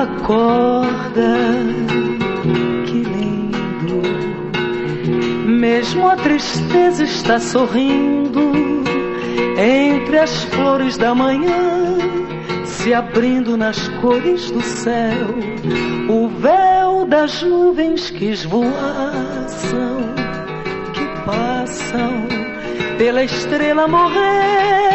Acorda, que lindo. Mesmo a tristeza está sorrindo entre as flores da manhã, se abrindo nas cores do céu, o véu das nuvens que esvoaçam, que passam pela estrela morrer